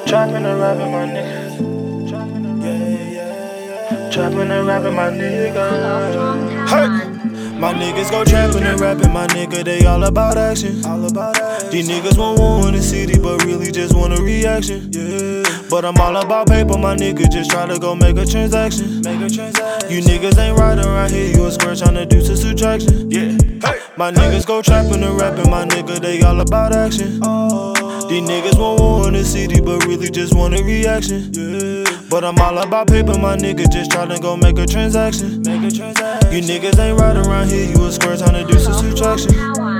Trapping and rapping, my nigga. Trapping and rapping, my nigga. Hey! My niggas go trapping and rapping, my nigga, they all about action. These niggas want war in the city, but really just want a reaction. But I'm all about paper, my nigga, just try to go make a transaction. You niggas ain't right around here, you a square tryna do some subtraction. My niggas go trapping and rapping, my nigga, they all about action. These niggas want war in the city, but really just want a reaction. But I'm all about paper, my nigga, just tryna go make a transaction. You niggas ain't right around here, you a square tryna do some subtraction.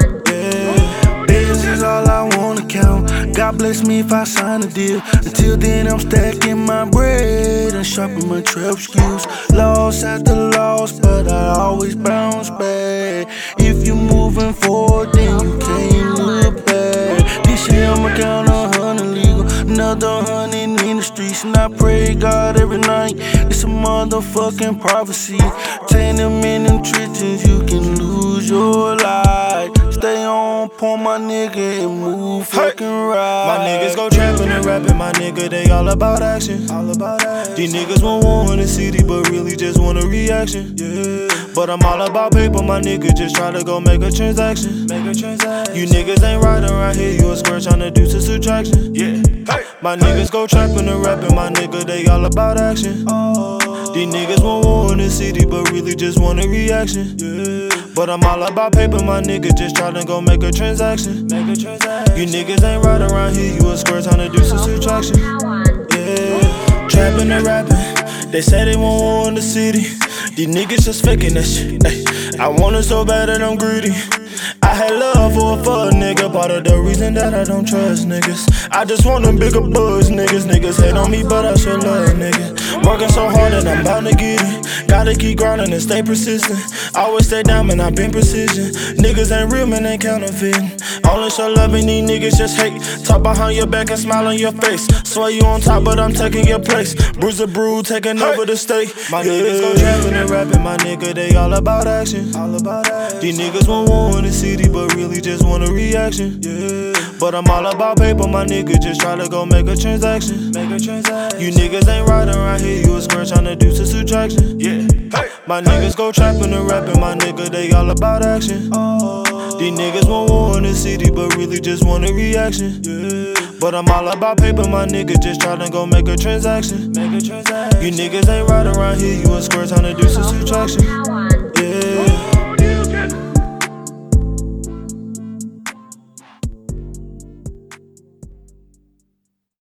Bills is all I wanna count. God bless me if I sign a deal. Until then, I'm stacking my bread and sharpen my trap skills. Loss after loss, but I always bounce back. If you moving forward, then you can't look back. This year I'ma count 100 legal, another 100 in the streets, and I pray God every night. It's a motherfucking prophecy. 10 them in them trenches, you can lose your life. Stay on point, my nigga, and move fucking right. My niggas go trapping and rapping, my nigga, they all about action. These niggas want war in the city, but really just want a reaction. But I'm all about paper, my nigga, just try to go make a transaction. You niggas ain't right around here, you a square tryna do some subtraction. My niggas go trapping and rapping, my nigga, they all about action. These niggas want war in the city, but really just want a reaction. But I'm all about paper, my nigga, just tryna go make a transaction. You niggas ain't right around here, you a square tryna do some subtraction. Trapping and rapping, they say they want war in the city. These niggas just faking that shit. I want it so bad that I'm greedy. I had love for a nigga, part of the reason that I don't trust niggas. I just want them bigger buzz, niggas. Niggas hate on me, but I sure love niggas. Working so hard that I'm bound to get it. Gotta keep grinding and stay persistent. Always stay down, man, I been precision. Niggas ain't real, man, they counterfeiting. Only show love and these niggas just hate. Talk behind your back and smile on your face. Swear you on top, but I'm taking your place. Bruise a brew, taking over the state. My niggas go trapping and rapping, my nigga, they all about action. These niggas want war in the city, but really just want a reaction. But I'm all about paper, my nigga, just try to go make a transaction. You niggas ain't right around here, you a square tryna do some subtraction. My niggas go trapping and rapping, my nigga, they all about action. These niggas want war in the city, but really just want a reaction. But I'm all about paper, my nigga, just tryna go make a transaction. You niggas ain't right around here, you a square tryna do some subtraction.